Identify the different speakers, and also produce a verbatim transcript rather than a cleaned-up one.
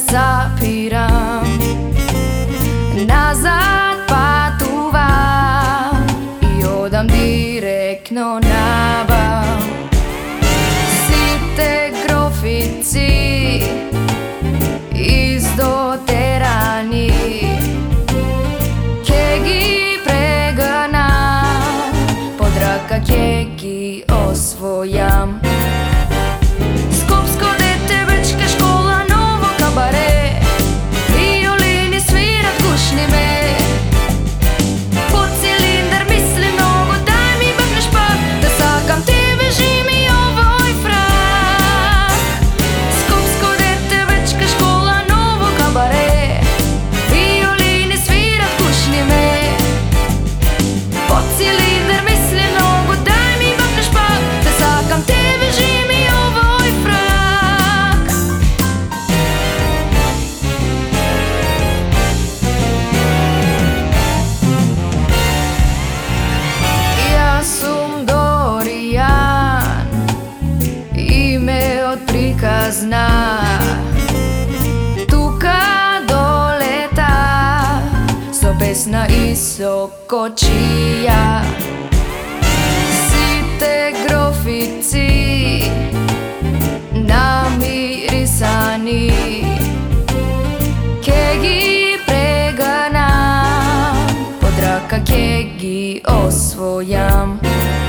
Speaker 1: zapiram, nazad patuvam i odam direktno na bal. Site grofici izdoterani, kegi pregana, podraka kegi osvojam. Skopsko dete, bečka škola, novo kabare, violini svirat kušni me. Pod cilindar mislim mnogo, daj mi bakneš pak, da sakam te veži mi ovoj frak. Skopsko dete, bečka škola, novo kabare, violini svirat kušni me. Pod cilindar mislim mnogo, daj mi bakneš pak, da sakam te veži mi ovoj frak. Ja sam Dorijan, ime od prikazna, tuka doleta, so pesna i sokočija. Site grofici namirisani, kegi pregana, podraka kegi osvojam.